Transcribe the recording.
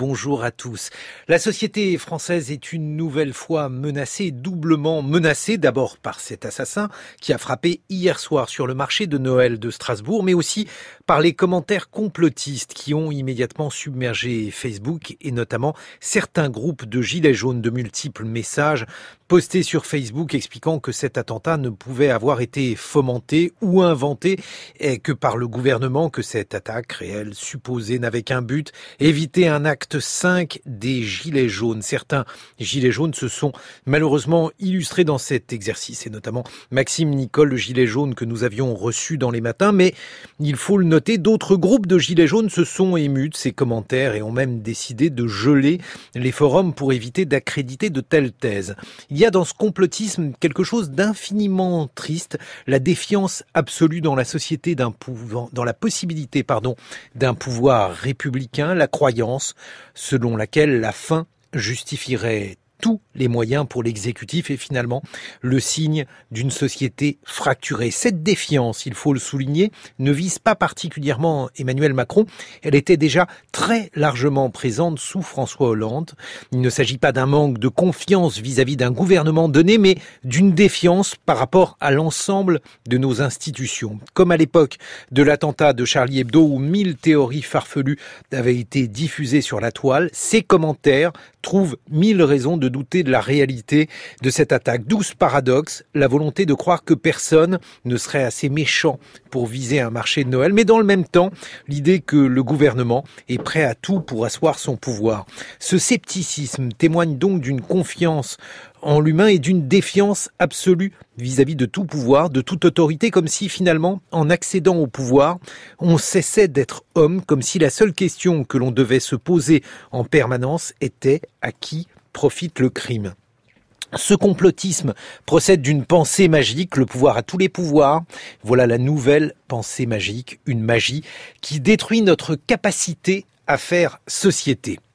bonjour à tous. La société française est une nouvelle fois menacée, doublement menacée, d'abord par cet assassin qui a frappé hier soir sur le marché de Noël de Strasbourg, mais aussi par les commentaires complotistes qui ont immédiatement submergé Facebook et notamment certains groupes de gilets jaunes, de multiples messages postés sur Facebook expliquant que cet attentat ne pouvait avoir été fomenté ou inventé et que par le gouvernement, que cette attaque réelle supposée n'avait qu'un but, éviter un acte 5 des gilets jaunes. Certains gilets jaunes se sont malheureusement illustrés dans cet exercice et notamment Maxime Nicole, le gilet jaune que nous avions reçu dans les matins, mais il faut le noter, d'autres groupes de gilets jaunes se sont émus de ces commentaires et ont même décidé de geler les forums pour éviter d'accréditer de telles thèses. Il y a dans ce complotisme quelque chose d'infiniment triste, la défiance absolue dans la société dans la possibilité d'un pouvoir républicain, la croyance selon laquelle la fin justifierait tous les moyens pour l'exécutif est finalement le signe d'une société fracturée. Cette défiance, il faut le souligner, ne vise pas particulièrement Emmanuel Macron. Elle était déjà très largement présente sous François Hollande. Il ne s'agit pas d'un manque de confiance vis-à-vis d'un gouvernement donné, mais d'une défiance par rapport à l'ensemble de nos institutions. Comme à l'époque de l'attentat de Charlie Hebdo où 1000 théories farfelues avaient été diffusées sur la toile, ces commentaires trouvent 1000 raisons de douter de la réalité de cette attaque. D'où ce paradoxe, la volonté de croire que personne ne serait assez méchant pour viser un marché de Noël, mais dans le même temps, l'idée que le gouvernement est prêt à tout pour asseoir son pouvoir. Ce scepticisme témoigne donc d'une confiance en l'humain et d'une défiance absolue vis-à-vis de tout pouvoir, de toute autorité, comme si finalement, en accédant au pouvoir, on cessait d'être homme, comme si la seule question que l'on devait se poser en permanence était à qui profite le crime. Ce complotisme procède d'une pensée magique, le pouvoir a tous les pouvoirs. Voilà la nouvelle pensée magique, une magie qui détruit notre capacité à faire société.